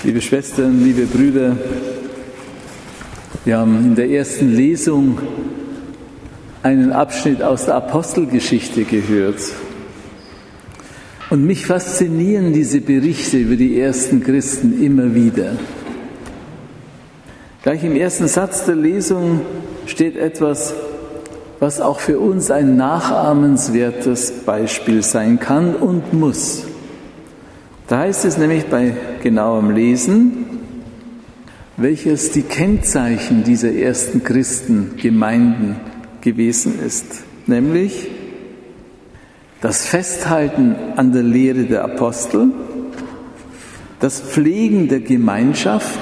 Liebe Schwestern, liebe Brüder, wir haben in der ersten Lesung einen Abschnitt aus der Apostelgeschichte gehört. Und mich faszinieren diese Berichte über die ersten Christen immer wieder. Gleich im ersten Satz der Lesung steht etwas, was auch für uns ein nachahmenswertes Beispiel sein kann und muss. Da heißt es nämlich bei genauem Lesen, welches die Kennzeichen dieser ersten Christengemeinden gewesen ist, nämlich das Festhalten an der Lehre der Apostel, das Pflegen der Gemeinschaft,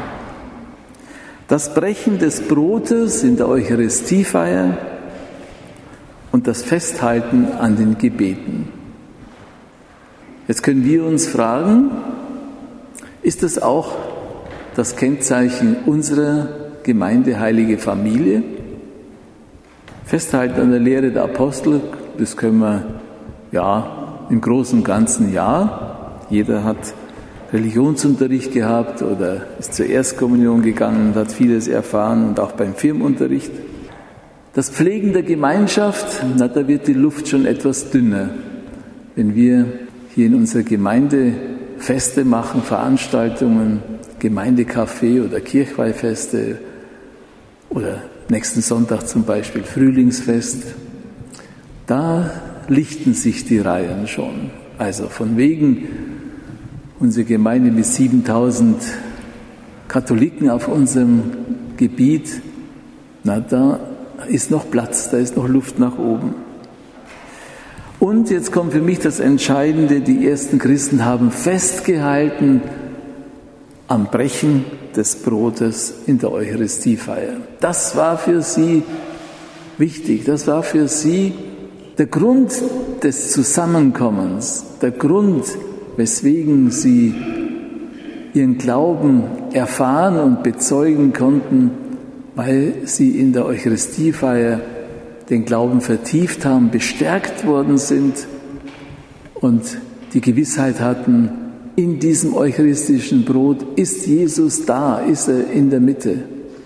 das Brechen des Brotes in der Eucharistiefeier und das Festhalten an den Gebeten. Jetzt können wir uns fragen, ist das auch das Kennzeichen unserer Gemeinde Heilige Familie? Festhalten an der Lehre der Apostel, das können wir ja im Großen und Ganzen ja. Jeder hat Religionsunterricht gehabt oder ist zur Erstkommunion gegangen und hat vieles erfahren und auch beim Firmenunterricht. Das Pflegen der Gemeinschaft, da wird die Luft schon etwas dünner, wenn wir hier in unserer Gemeinde Feste machen, Veranstaltungen, Gemeindekaffee oder Kirchweihfeste oder nächsten Sonntag zum Beispiel Frühlingsfest. Da lichten sich die Reihen schon. Also von wegen unsere Gemeinde mit 7000 Katholiken auf unserem Gebiet, da ist noch Platz, da ist noch Luft nach oben. Und jetzt kommt für mich das Entscheidende, die ersten Christen haben festgehalten am Brechen des Brotes in der Eucharistiefeier. Das war für sie wichtig, das war für sie der Grund des Zusammenkommens, der Grund, weswegen sie ihren Glauben erfahren und bezeugen konnten, weil sie in der Eucharistiefeier den Glauben vertieft haben, bestärkt worden sind und die Gewissheit hatten, in diesem eucharistischen Brot ist Jesus da, ist er in der Mitte.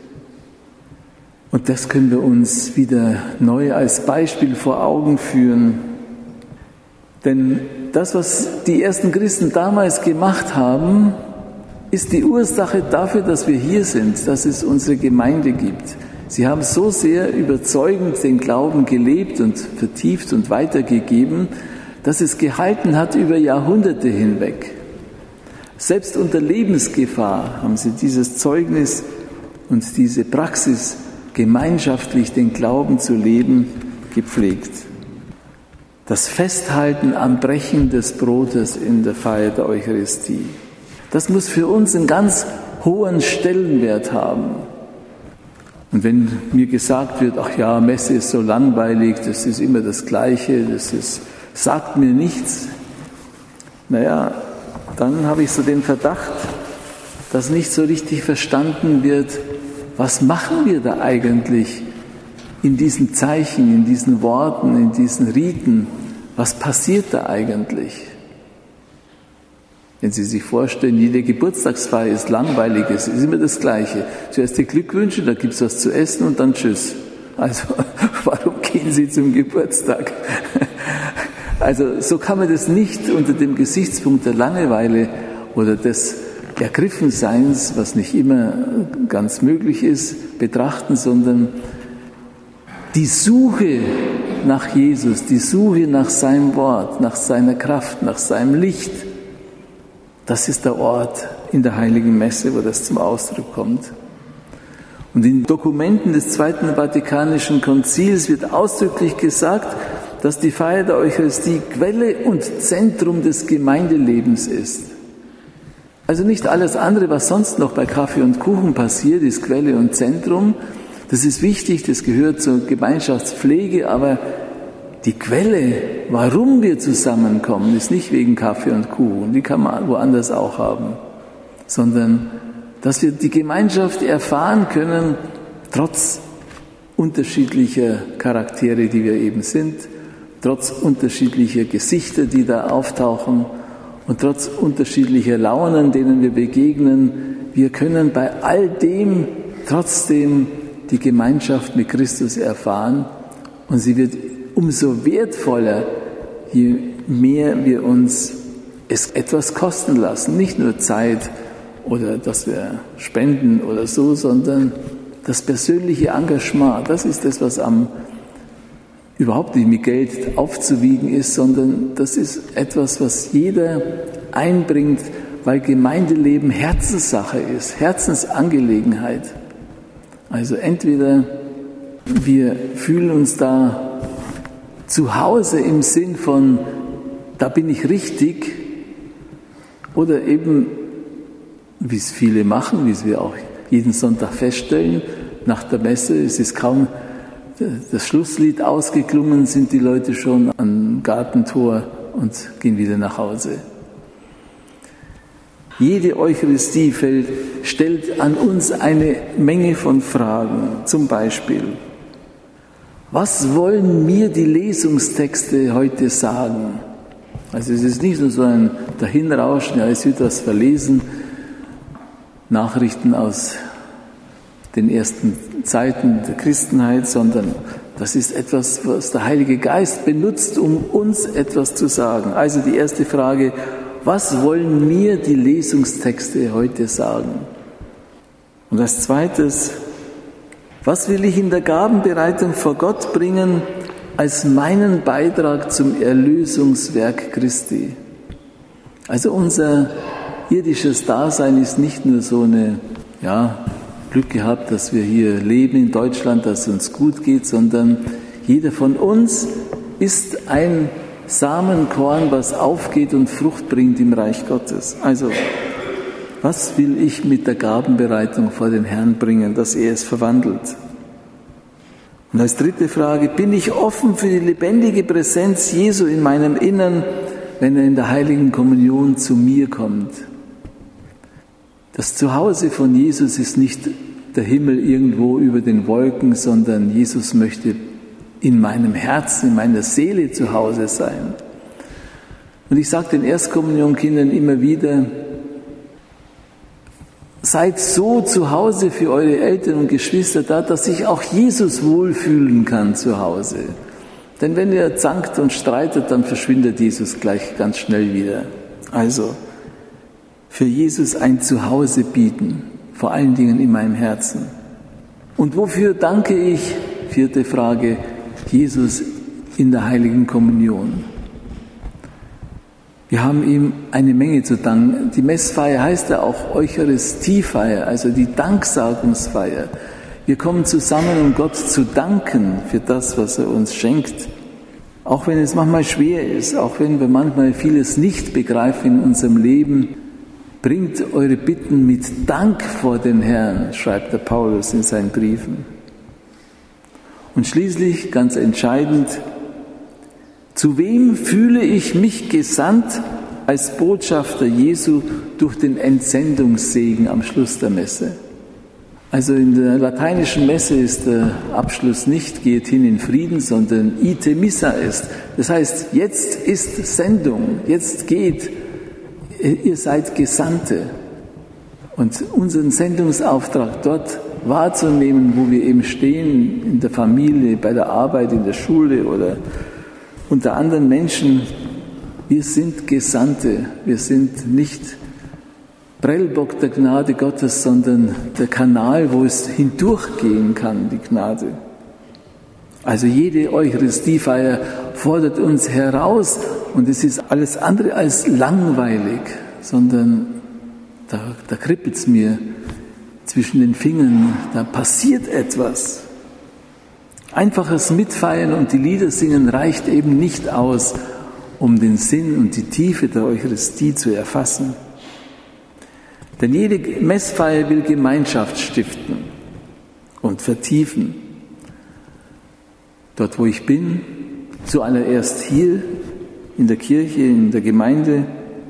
Und das können wir uns wieder neu als Beispiel vor Augen führen. Denn das, was die ersten Christen damals gemacht haben, ist die Ursache dafür, dass wir hier sind, dass es unsere Gemeinde gibt. Sie haben so sehr überzeugend den Glauben gelebt und vertieft und weitergegeben, dass es gehalten hat über Jahrhunderte hinweg. Selbst unter Lebensgefahr haben sie dieses Zeugnis und diese Praxis, gemeinschaftlich den Glauben zu leben, gepflegt. Das Festhalten am Brechen des Brotes in der Feier der Eucharistie, das muss für uns einen ganz hohen Stellenwert haben. Und wenn mir gesagt wird, ach ja, Messe ist so langweilig, das ist immer das Gleiche, sagt mir nichts, dann habe ich so den Verdacht, dass nicht so richtig verstanden wird, was machen wir da eigentlich in diesen Zeichen, in diesen Worten, in diesen Riten, was passiert da eigentlich? Wenn Sie sich vorstellen, jede Geburtstagsfeier ist langweilig, es ist immer das Gleiche. Zuerst die Glückwünsche, da gibt es was zu essen und dann tschüss. Also warum gehen Sie zum Geburtstag? Also so kann man das nicht unter dem Gesichtspunkt der Langeweile oder des Ergriffenseins, was nicht immer ganz möglich ist, betrachten, sondern die Suche nach Jesus, die Suche nach seinem Wort, nach seiner Kraft, nach seinem Licht, das ist der Ort in der Heiligen Messe, wo das zum Ausdruck kommt. Und in Dokumenten des Zweiten Vatikanischen Konzils wird ausdrücklich gesagt, dass die Feier der Eucharistie Quelle und Zentrum des Gemeindelebens ist. Also nicht alles andere, was sonst noch bei Kaffee und Kuchen passiert, ist Quelle und Zentrum. Das ist wichtig, das gehört zur Gemeinschaftspflege, aber die Quelle, warum wir zusammenkommen, ist nicht wegen Kaffee und Kuchen, die kann man woanders auch haben, sondern dass wir die Gemeinschaft erfahren können, trotz unterschiedlicher Charaktere, die wir eben sind, trotz unterschiedlicher Gesichter, die da auftauchen und trotz unterschiedlicher Launen, denen wir begegnen, wir können bei all dem trotzdem die Gemeinschaft mit Christus erfahren und sie wird umso wertvoller, je mehr wir uns es etwas kosten lassen. Nicht nur Zeit oder dass wir spenden oder so, sondern das persönliche Engagement. Das ist das, was überhaupt nicht mit Geld aufzuwiegen ist, sondern das ist etwas, was jeder einbringt, weil Gemeindeleben Herzenssache ist, Herzensangelegenheit. Also entweder wir fühlen uns da zu Hause im Sinn von, da bin ich richtig, oder eben, wie es viele machen, wie es wir auch jeden Sonntag feststellen, nach der Messe, es ist kaum das Schlusslied ausgeklungen, sind die Leute schon am Gartentor und gehen wieder nach Hause. Jede Eucharistie stellt an uns eine Menge von Fragen. Zum Beispiel, was wollen mir die Lesungstexte heute sagen? Also es ist nicht nur so ein Dahinrauschen, ja, es wird was verlesen, Nachrichten aus den ersten Zeiten der Christenheit, sondern das ist etwas, was der Heilige Geist benutzt, um uns etwas zu sagen. Also die erste Frage, was wollen mir die Lesungstexte heute sagen? Und als zweites, was will ich in der Gabenbereitung vor Gott bringen als meinen Beitrag zum Erlösungswerk Christi? Also unser irdisches Dasein ist nicht nur so eine, Glück gehabt, dass wir hier leben in Deutschland, dass es uns gut geht, sondern jeder von uns ist ein Samenkorn, was aufgeht und Frucht bringt im Reich Gottes. Also, was will ich mit der Gabenbereitung vor den Herrn bringen, dass er es verwandelt? Und als dritte Frage, bin ich offen für die lebendige Präsenz Jesu in meinem Innern, wenn er in der Heiligen Kommunion zu mir kommt? Das Zuhause von Jesus ist nicht der Himmel irgendwo über den Wolken, sondern Jesus möchte in meinem Herzen, in meiner Seele zu Hause sein. Und ich sage den Erstkommunionkindern immer wieder, seid so zu Hause für eure Eltern und Geschwister da, dass sich auch Jesus wohlfühlen kann zu Hause. Denn wenn ihr zankt und streitet, dann verschwindet Jesus gleich ganz schnell wieder. Also, für Jesus ein Zuhause bieten, vor allen Dingen in meinem Herzen. Und wofür danke ich? Vierte Frage, Jesus in der Heiligen Kommunion. Wir haben ihm eine Menge zu danken. Die Messfeier heißt ja auch Eucharistiefeier, also die Danksagungsfeier. Wir kommen zusammen, um Gott zu danken für das, was er uns schenkt. Auch wenn es manchmal schwer ist, auch wenn wir manchmal vieles nicht begreifen in unserem Leben, bringt eure Bitten mit Dank vor den Herrn, schreibt der Paulus in seinen Briefen. Und schließlich, ganz entscheidend, zu wem fühle ich mich gesandt als Botschafter Jesu durch den Entsendungssegen am Schluss der Messe? Also in der lateinischen Messe ist der Abschluss nicht geht hin in Frieden, sondern ite missa est. Das heißt, jetzt ist Sendung, jetzt geht. Ihr seid Gesandte und unseren Sendungsauftrag dort wahrzunehmen, wo wir eben stehen, in der Familie, bei der Arbeit, in der Schule oder unter anderen Menschen, wir sind Gesandte, wir sind nicht Prellbock der Gnade Gottes, sondern der Kanal, wo es hindurchgehen kann, die Gnade. Also jede Eucharistiefeier fordert uns heraus und es ist alles andere als langweilig, sondern da kribbelt es mir zwischen den Fingern, da passiert etwas. Einfaches Mitfeiern und die Lieder singen reicht eben nicht aus, um den Sinn und die Tiefe der Eucharistie zu erfassen. Denn jede Messfeier will Gemeinschaft stiften und vertiefen. Dort, wo ich bin, zuallererst hier in der Kirche, in der Gemeinde.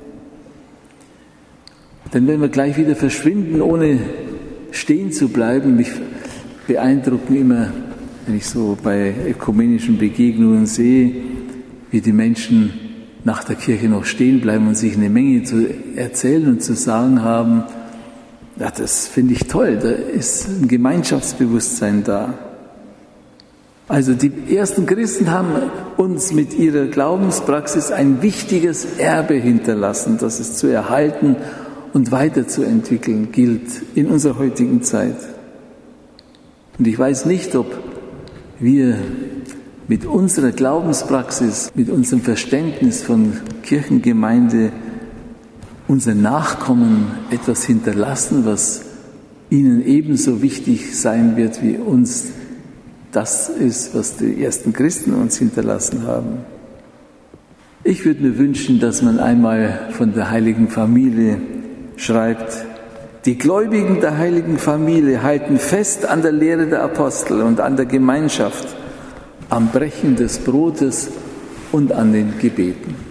Denn wenn wir gleich wieder verschwinden, ohne stehen zu bleiben, mich beeindrucken immer, wenn ich so bei ökumenischen Begegnungen sehe, wie die Menschen nach der Kirche noch stehen bleiben und sich eine Menge zu erzählen und zu sagen haben. Ja, das finde ich toll, da ist ein Gemeinschaftsbewusstsein da. Also die ersten Christen haben uns mit ihrer Glaubenspraxis ein wichtiges Erbe hinterlassen, das es zu erhalten und weiterzuentwickeln gilt in unserer heutigen Zeit. Und ich weiß nicht, ob wir mit unserer Glaubenspraxis, mit unserem Verständnis von Kirchengemeinde unseren Nachkommen etwas hinterlassen, was ihnen ebenso wichtig sein wird, wie uns das ist, was die ersten Christen uns hinterlassen haben. Ich würde mir wünschen, dass man einmal von der heiligen Familie schreibt: Die Gläubigen der heiligen Familie halten fest an der Lehre der Apostel und an der Gemeinschaft, am Brechen des Brotes und an den Gebeten.